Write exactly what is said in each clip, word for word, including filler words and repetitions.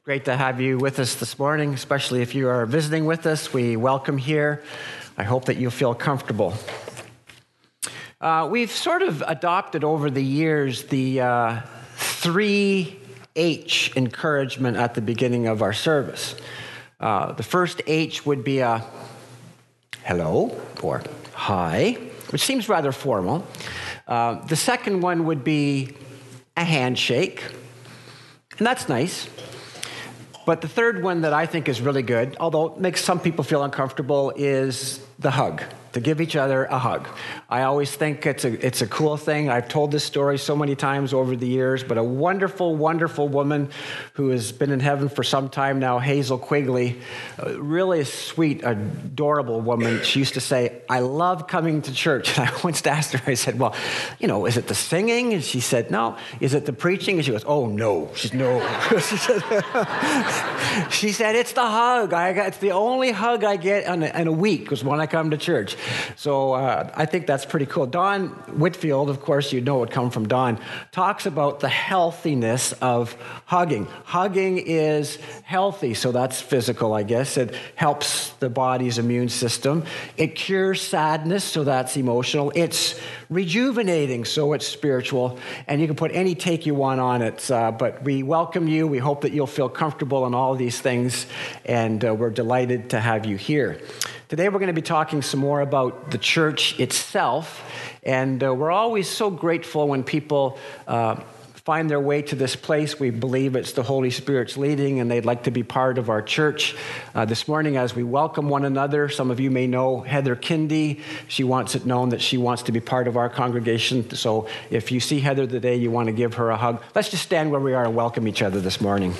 Great to have you with us this morning, especially if you are visiting with us. We welcome here. I hope that you feel comfortable. Uh, we've sort of adopted over the years the uh, three H encouragement at the beginning of our service. Uh, the first H would be a hello or hi, which seems rather formal. Uh, the second one would be a handshake, and that's nice. But the third one that I think is really good, although it makes some people feel uncomfortable, is the hug, to give each other a hug. I always think it's a it's a cool thing. I've told this story so many times over the years, but a wonderful, wonderful woman who has been in heaven for some time now, Hazel Quigley, a really sweet, adorable woman. She used to say, "I love coming to church." And I once asked her, I said, well, you know, is it the singing? And she said, no. Is it the preaching? And she goes, oh, no. She's no. she, said, she said, it's the hug. I got, it's the only hug I get in a, in a week was when I come to church. So uh, I think that's pretty cool. Don Whitfield, of course, you know would come from Don, talks about the healthiness of hugging. Hugging is healthy, so that's physical, I guess. It helps the body's immune system. It cures sadness, so that's emotional. It's rejuvenating, so it's spiritual. And you can put any take you want on it. Uh, but we welcome you. We hope that you'll feel comfortable in all of these things. And uh, we're delighted to have you here. Today we're going to be talking some more about the church itself, and uh, we're always so grateful when people uh, find their way to this place. We believe it's the Holy Spirit's leading, and they'd like to be part of our church. Uh, this morning, as we welcome one another, some of you may know Heather Kindy. She wants it known that she wants to be part of our congregation, so if you see Heather today, you want to give her a hug. Let's just stand where we are and welcome each other this morning.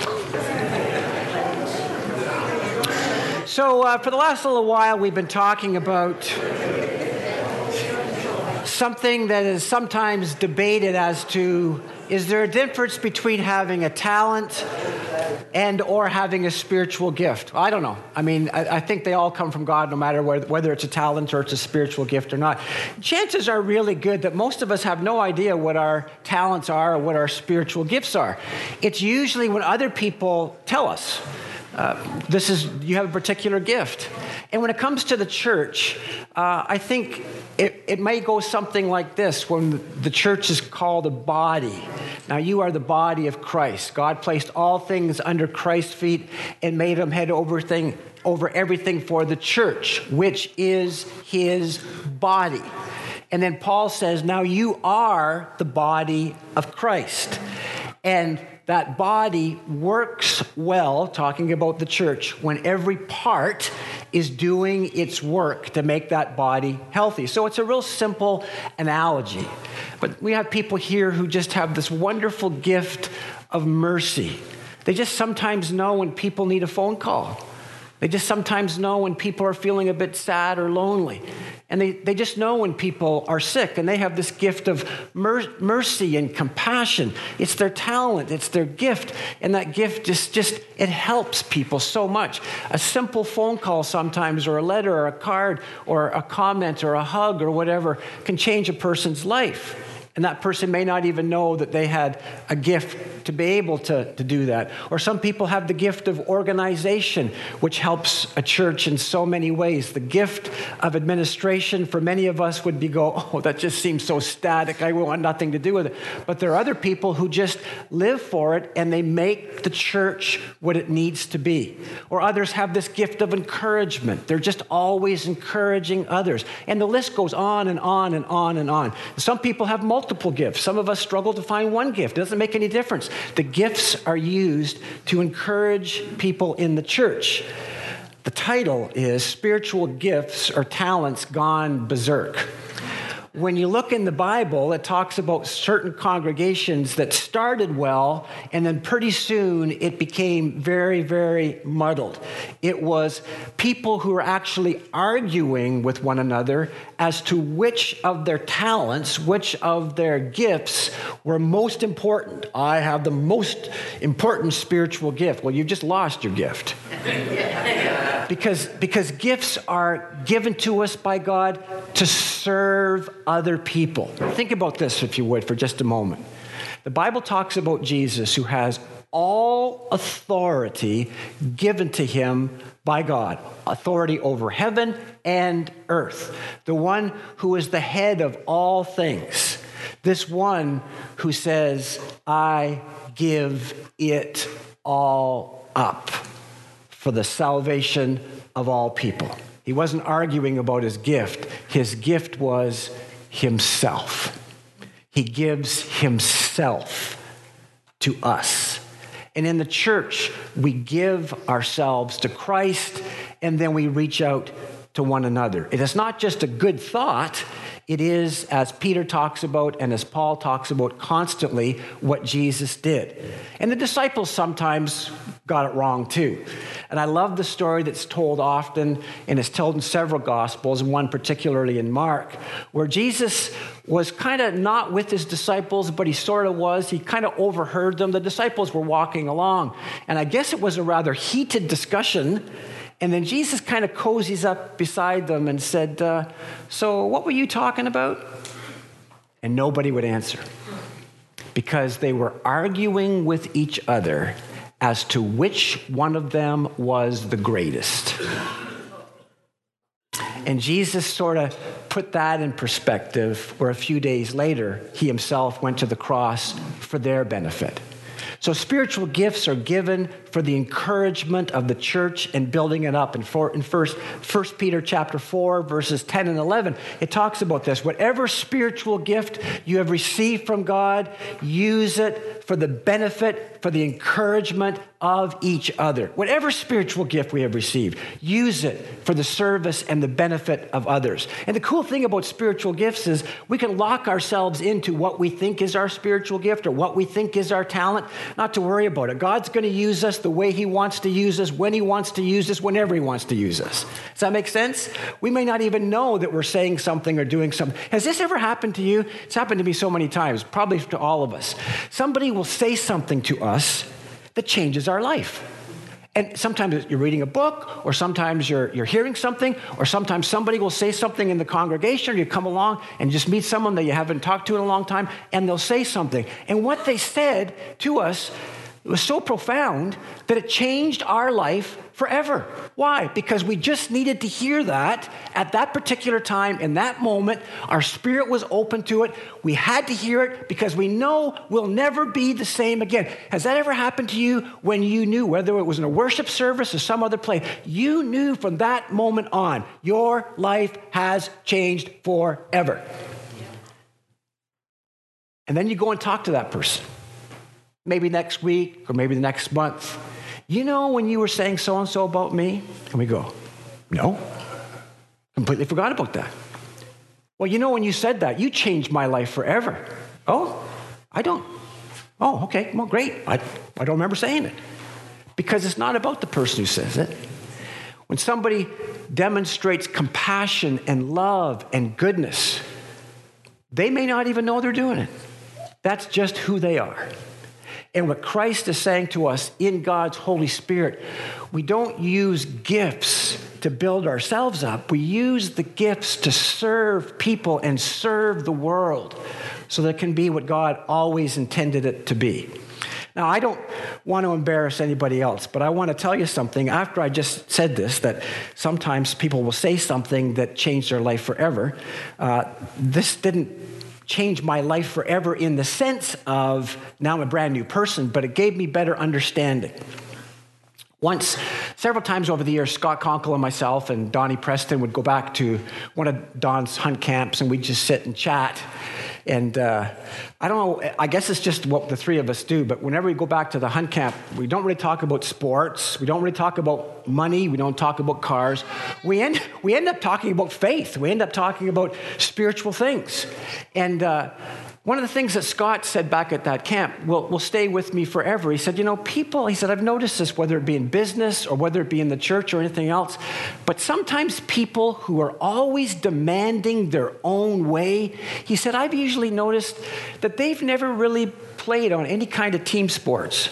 So uh, for the last little while, we've been talking about something that is sometimes debated as to, is there a difference between having a talent and or having a spiritual gift? I don't know. I mean, I, I think they all come from God, no matter whether, whether it's a talent or it's a spiritual gift or not. Chances are really good that most of us have no idea what our talents are or what our spiritual gifts are. It's usually when other people tell us. Uh, this is, you have a particular gift. And when it comes to the church, uh, I think it, it may go something like this when the church is called a body. Now, you are the body of Christ. God placed all things under Christ's feet and made him head over, thing, over everything for the church, which is his body. And then Paul says, now you are the body of Christ. And that body works well, talking about the church, when every part is doing its work to make that body healthy. So it's a real simple analogy. But we have people here who just have this wonderful gift of mercy. They just sometimes know when people need a phone call. They just sometimes know when people are feeling a bit sad or lonely. And they, they just know when people are sick, and they have this gift of mer- mercy and compassion. It's their talent, it's their gift, and that gift just, just, it helps people so much. A simple phone call sometimes, or a letter, or a card, or a comment, or a hug, or whatever, can change a person's life. And that person may not even know that they had a gift to be able to, to do that. Or some people have the gift of organization, which helps a church in so many ways. The gift of administration for many of us would be go, oh, that just seems so static. I want nothing to do with it. But there are other people who just live for it, and they make the church what it needs to be. Or others have this gift of encouragement. They're just always encouraging others. And the list goes on and on and on and on. Some people have multiple Multiple gifts. Some of us struggle to find one gift. It doesn't make any difference. The gifts are used to encourage people in the church. The title is Spiritual Gifts or Talents Gone Berserk. When you look in the Bible, it talks about certain congregations that started well, and then pretty soon it became very, very muddled. It was people who were actually arguing with one another as to which of their talents, which of their gifts were most important. I have the most important spiritual gift. Well, you've just lost your gift. Because, because gifts are given to us by God to serve other people. Think about this, if you would, for just a moment. The Bible talks about Jesus, who has all authority given to him by God, authority over heaven and earth, the one who is the head of all things, this one who says, I give it all up for the salvation of all people. He wasn't arguing about his gift. His gift was himself. He gives himself to us. And in the church, we give ourselves to Christ, and then we reach out to one another. It is not just a good thought. It is, as Peter talks about and as Paul talks about constantly, what Jesus did. And the disciples sometimes got it wrong too. And I love the story that's told often, and it's told in several Gospels, and one particularly in Mark, where Jesus was kind of not with his disciples, but he sort of was. He kind of overheard them. The disciples were walking along, and I guess it was a rather heated discussion. And then Jesus kind of cozies up beside them and said, uh, so what were you talking about? And nobody would answer because they were arguing with each other as to which one of them was the greatest. And Jesus sort of put that in perspective, where a few days later, he himself went to the cross for their benefit. So spiritual gifts are given for the encouragement of the church and building it up. And for, in first, First Peter chapter four, verses ten and eleven, it talks about this. Whatever spiritual gift you have received from God, use it for the benefit, for the encouragement of each other. Whatever spiritual gift we have received, use it for the service and the benefit of others. And the cool thing about spiritual gifts is we can lock ourselves into what we think is our spiritual gift or what we think is our talent. Not to worry about it. God's going to use us the way he wants to use us, when he wants to use us, whenever he wants to use us. Does that make sense? We may not even know that we're saying something or doing something. Has this ever happened to you? It's happened to me so many times, probably to all of us. Somebody will say something to us that changes our life. And sometimes you're reading a book, or sometimes you're, you're hearing something, or sometimes somebody will say something in the congregation, or you come along and just meet someone that you haven't talked to in a long time, and they'll say something. And what they said to us was so profound that it changed our life forever. Why? Because we just needed to hear that at that particular time, in that moment. Our spirit was open to it. We had to hear it because we know we'll never be the same again. Has that ever happened to you when you knew, whether it was in a worship service or some other place, you knew from that moment on, your life has changed forever? And then you go and talk to that person. Maybe next week or maybe the next month. You know when you were saying so-and-so about me? And we go, no, completely forgot about that. Well, you know when you said that, you changed my life forever. Oh, I don't. Oh, okay, well, great. I, I don't remember saying it. Because it's not about the person who says it. When somebody demonstrates compassion and love and goodness, they may not even know they're doing it. That's just who they are. And what Christ is saying to us in God's Holy Spirit, we don't use gifts to build ourselves up. We use the gifts to serve people and serve the world so that it can be what God always intended it to be. Now, I don't want to embarrass anybody else, but I want to tell you something. After I just said this, that sometimes people will say something that changed their life forever. Uh, this didn't changed my life forever in the sense of now I'm a brand new person, but it gave me better understanding. Once, several times over the years, Scott Conkle and myself and Donnie Preston would go back to one of Don's hunt camps, and we'd just sit and chat. And uh, I don't know, I guess it's just what the three of us do, but whenever we go back to the hunt camp, we don't really talk about sports. We don't really talk about money. We don't talk about cars. We end, we end up talking about faith. We end up talking about spiritual things. And uh, one of the things that Scott said back at that camp will, will stay with me forever. He said, you know, people, he said, I've noticed this, whether it be in business or whether it be in the church or anything else, but sometimes people who are always demanding their own way, he said, I've usually noticed that they've never really played on any kind of team sports.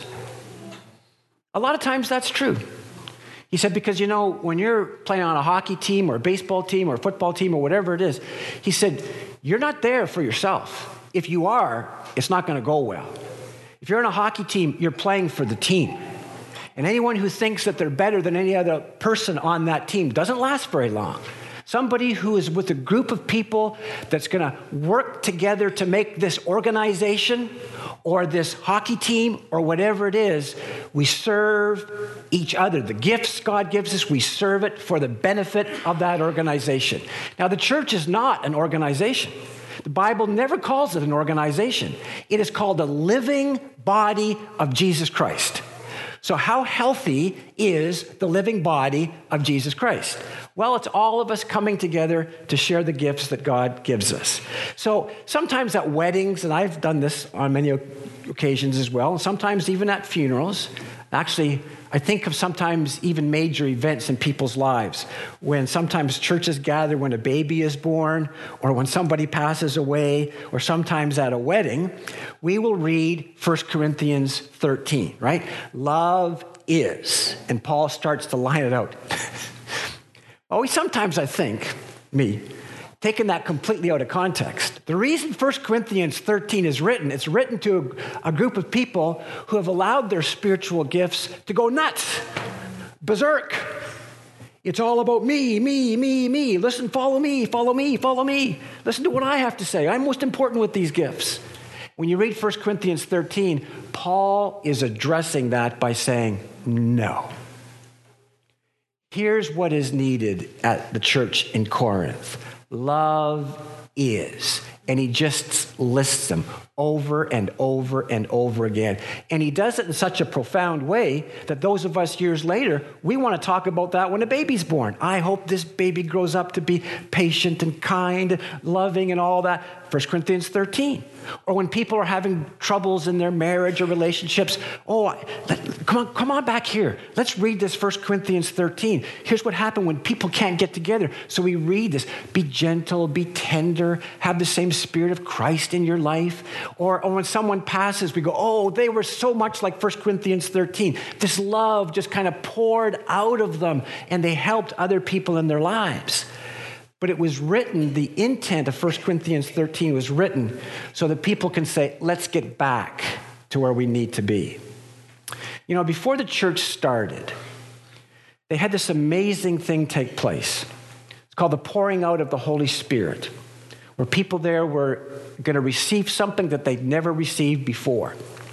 A lot of times that's true. He said, because, you know, when you're playing on a hockey team or a baseball team or a football team or whatever it is, he said, you're not there for yourself. If you are, it's not going to go well. If If you're on a hockey team, you're playing for the team. And anyone who thinks that they're better than any other person on that team doesn't last very long. Somebody who is with a group of people that's going to work together to make this organization or this hockey team or whatever it is, we serve each other. The gifts God gives us, we serve it for the benefit of that organization. Now, the church is not an organization. The Bible never calls it an organization. It is called the living body of Jesus Christ. So how healthy is the living body of Jesus Christ? Well, it's all of us coming together to share the gifts that God gives us. So sometimes at weddings, and I've done this on many occasions as well, and sometimes even at funerals. Actually, I think of sometimes even major events in people's lives when sometimes churches gather when a baby is born or when somebody passes away or sometimes at a wedding, we will read First Corinthians thirteen, right? Love is, and Paul starts to line it out. Always sometimes I think, me, taking that completely out of context. The reason First Corinthians thirteen is written, it's written to a, a group of people who have allowed their spiritual gifts to go nuts, berserk. It's all about me, me, me, me. Listen, follow me, follow me, follow me. Listen to what I have to say. I'm most important with these gifts. When you read First Corinthians thirteen, Paul is addressing that by saying, no. Here's what is needed at the church in Corinth. Love is. And he just lists them over and over and over again. And he does it in such a profound way that those of us years later, we want to talk about that when a baby's born. I hope this baby grows up to be patient and kind, loving and all that. First Corinthians thirteen. Or when people are having troubles in their marriage or relationships, oh, let, come on, come on back here. Let's read this First Corinthians thirteen. Here's what happened when people can't get together. So we read this. Be gentle, be tender, have the same spirit of Christ in your life. Or, or when someone passes, we go, oh, they were so much like First Corinthians thirteen. This love just kind of poured out of them and they helped other people in their lives. But it was written, the intent of First Corinthians thirteen was written so that people can say, let's get back to where we need to be. You know, before the church started, they had this amazing thing take place. It's called the pouring out of the Holy Spirit, where people there were going to receive something that they'd never received before.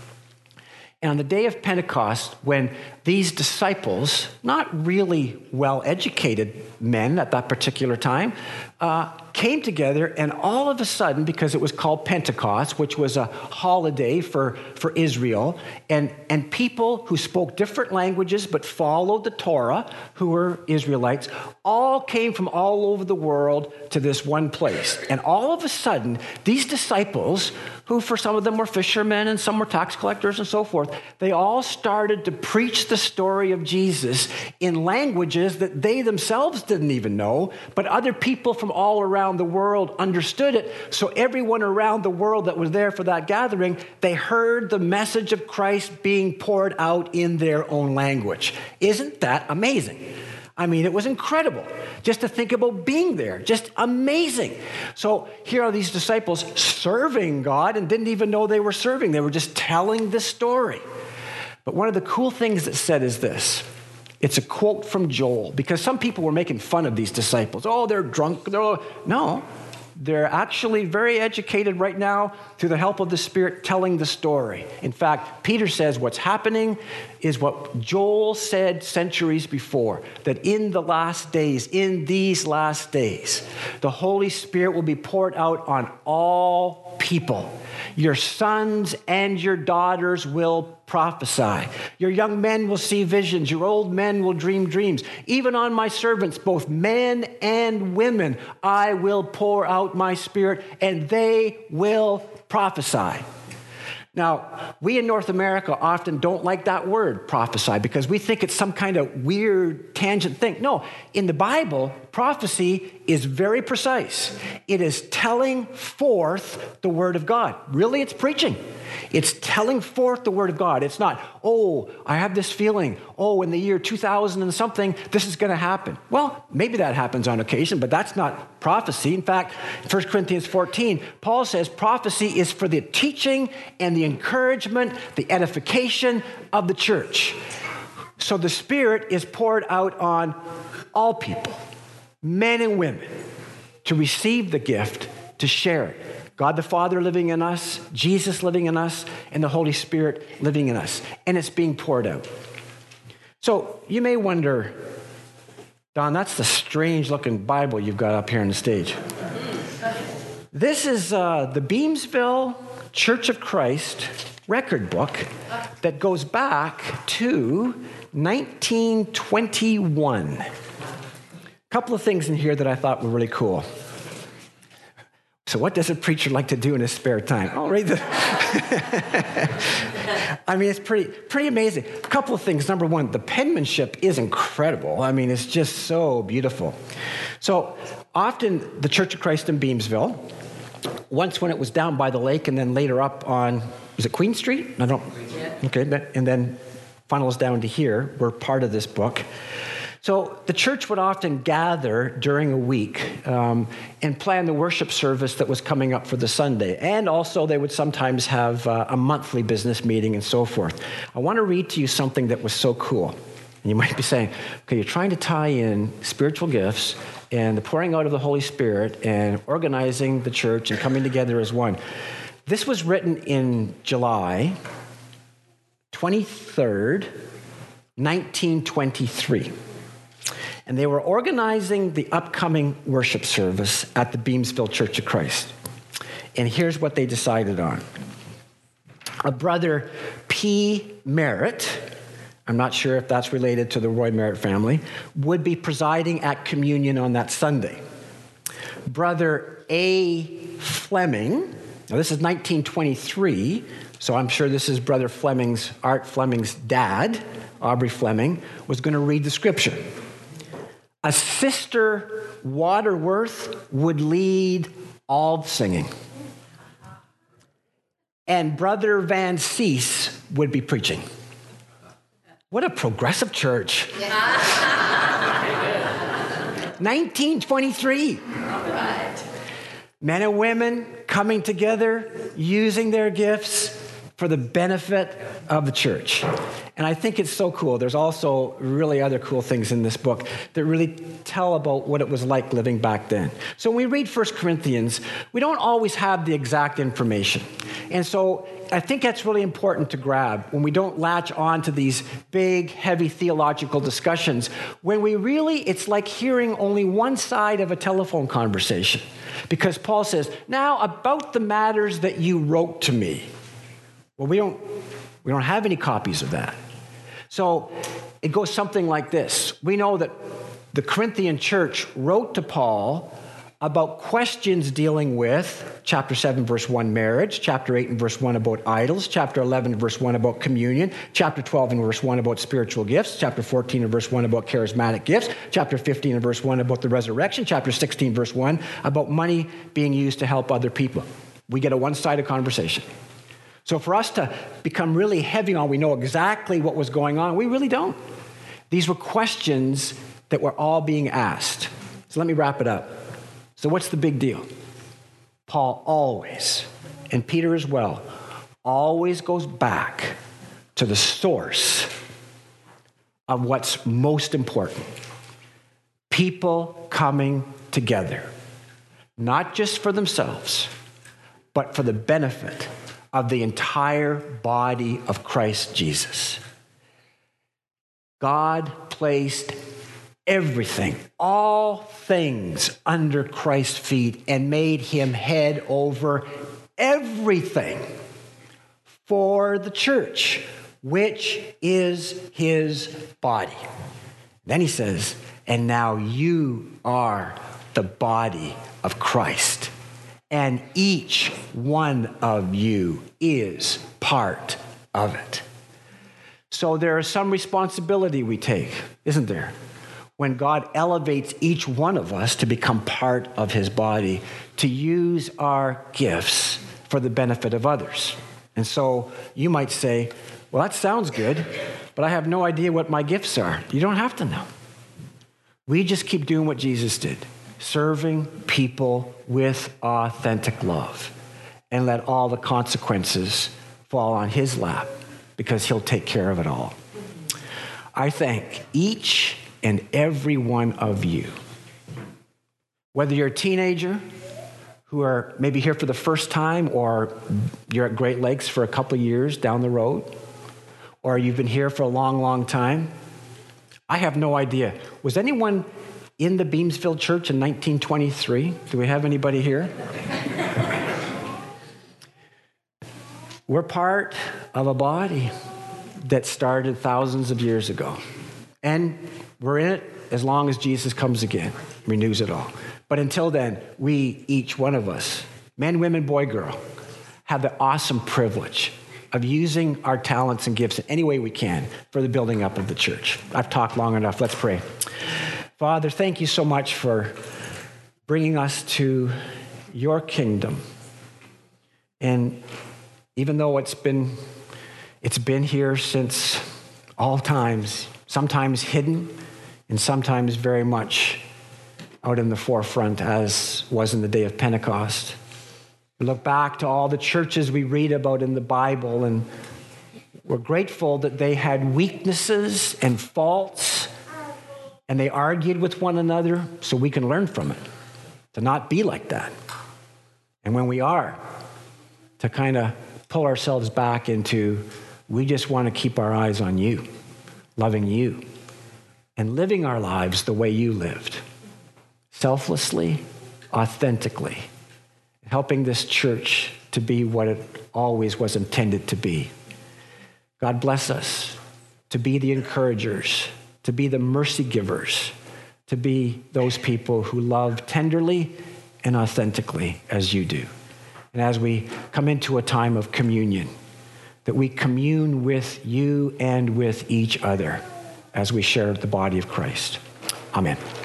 And on the day of Pentecost, when these disciples, not really well-educated men at that particular time, uh, came together, and all of a sudden, because it was called Pentecost, which was a holiday for, for Israel, and, and people who spoke different languages but followed the Torah, who were Israelites, all came from all over the world to this one place. And all of a sudden, these disciples, who for some of them were fishermen and some were tax collectors and so forth, they all started to preach the story of Jesus in languages that they themselves didn't even know, but other people from all around the world understood it. So everyone around the world that was there for that gathering, they heard the message of Christ being poured out in their own language. Isn't that amazing? I mean, it was incredible just to think about being there. Just amazing. So here are these disciples serving God and didn't even know they were serving. They were just telling the story. But one of the cool things that's said is this. It's a quote from Joel, because some people were making fun of these disciples. Oh, they're drunk. They're all... No, they're actually very educated right now through the help of the Spirit telling the story. In fact, Peter says what's happening is what Joel said centuries before, that in the last days, in these last days, the Holy Spirit will be poured out on all people. Your sons and your daughters will prophesy. Your young men will see visions. Your old men will dream dreams. Even on my servants, both men and women, I will pour out my Spirit, and they will prophesy. Now, we in North America often don't like that word, prophesy, because we think it's some kind of weird tangent thing. No, in the Bible, prophecy is very precise. It is telling forth the word of God. Really, it's preaching. It's telling forth the word of God. It's not, oh, I have this feeling, oh, in the year two thousand and something, this is going to happen. Well, maybe that happens on occasion, but that's not prophecy. In fact, First Corinthians fourteen, Paul says prophecy is for the teaching and the encouragement, the edification of the church. So the Spirit is poured out on all people, men and women, to receive the gift, to share it. God the Father living in us, Jesus living in us, and the Holy Spirit living in us. And it's being poured out. So you may wonder, Don, that's the strange-looking Bible you've got up here on the stage. This is uh, the Beamsville Church of Christ record book that goes back to nineteen twenty-one. A couple of things in here that I thought were really cool. So what does a preacher like to do in his spare time? Oh, read the... I mean, it's pretty pretty amazing. A couple of things. Number one, the penmanship is incredible. I mean, it's just so beautiful. So often the Church of Christ in Beamsville, once when it was down by the lake and then later up on, was it Queen Street? I don't... Okay, and then funnels down to here, were part of this book. So the church would often gather during a week um, and plan the worship service that was coming up for the Sunday. And also they would sometimes have uh, a monthly business meeting and so forth. I want to read to you something that was so cool. And you might be saying, okay, you're trying to tie in spiritual gifts and the pouring out of the Holy Spirit and organizing the church and coming together as one. This was written in July twenty-third, nineteen twenty-three. And they were organizing the upcoming worship service at the Beamsville Church of Christ. And here's what they decided on. A brother, P. Merritt, I'm not sure if that's related to the Roy Merritt family, would be presiding at communion on that Sunday. Brother A. Fleming, now this is nineteen twenty-three, so I'm sure this is Brother Fleming's, Art Fleming's dad, Aubrey Fleming, was going to read the scripture. A sister Waterworth would lead all singing. And Brother Van Cease would be preaching. What a progressive church. nineteen twenty-three. Men and women coming together, using their gifts for the benefit of the church. And I think it's so cool. There's also really other cool things in this book that really tell about what it was like living back then. So when we read First Corinthians, we don't always have the exact information. And so I think that's really important to grab when we don't latch on to these big, heavy theological discussions. When we really, it's like hearing only one side of a telephone conversation. Because Paul says, now about the matters that you wrote to me. Well, we don't, we don't have any copies of that. So it goes something like this. We know that the Corinthian church wrote to Paul about questions dealing with chapter seven, verse one, marriage, chapter eight and verse one about idols, chapter eleven and verse one about communion, chapter twelve and verse one about spiritual gifts, chapter fourteen and verse one about charismatic gifts, chapter fifteen and verse one about the resurrection, chapter sixteen, verse one about money being used to help other people. We get a one-sided conversation. So for us to become really heavy on, we know exactly what was going on. We really don't. These were questions that were all being asked. So let me wrap it up. So what's the big deal? Paul always, and Peter as well, always goes back to the source of what's most important. People coming together, not just for themselves, but for the benefit of the entire body of Christ Jesus. God placed everything, all things under Christ's feet and made him head over everything for the church, which is his body. Then he says, and now you are the body of Christ. And each one of you is part of it. So there is some responsibility we take, isn't there? When God elevates each one of us to become part of his body, to use our gifts for the benefit of others. And so you might say, well, that sounds good, but I have no idea what my gifts are. You don't have to know. We just keep doing what Jesus did. Serving people with authentic love, and let all the consequences fall fall on his lap because he'll take care of it all. I thank each and every one of you, whether you're a teenager who are maybe here for the first time, or you're at Great Lakes for a couple years down the road, or you've been here for a long, long time. I have no idea. Was anyone in the Beamsville Church in nineteen twenty-three? Do we have anybody here? We're part of a body that started thousands of years ago. And we're in it as long as Jesus comes again, renews it all. But until then, we, each one of us, men, women, boy, girl, have the awesome privilege of using our talents and gifts in any way we can for the building up of the church. I've talked long enough. Let's pray. Father, thank you so much for bringing us to your kingdom. And even though it's been, it's been here since all times, sometimes hidden and sometimes very much out in the forefront, as was in the day of Pentecost. We look back to all the churches we read about in the Bible, and we're grateful that they had weaknesses and faults, and they argued with one another so we can learn from it, to not be like that. And when we are, to kind of pull ourselves back into, we just want to keep our eyes on you, loving you, and living our lives the way you lived. Selflessly, authentically, helping this church to be what it always was intended to be. God bless us to be the encouragers, to be the mercy givers, to be those people who love tenderly and authentically as you do. And as we come into a time of communion, that we commune with you and with each other as we share the body of Christ. Amen.